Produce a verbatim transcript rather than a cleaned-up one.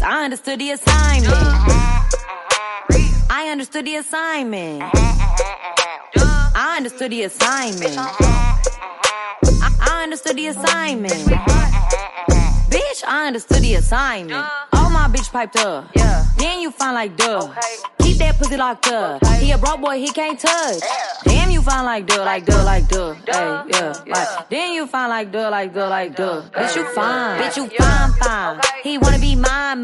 I understood the assignment. I understood the assignment. I understood the assignment. I, I understood the assignment. Bitch, I understood the assignment. All my bitch piped up. Yeah. Then you find like duh. Okay. Keep that pussy locked up. Okay. He a broke boy, he can't touch. Yeah. Damn, you find like duh, like duh, like duh. Hey, yeah, yeah. Like, then you find like duh, like duh, like duh. Bitch, you fine. Bitch, you fine, fine. He wanna be mine.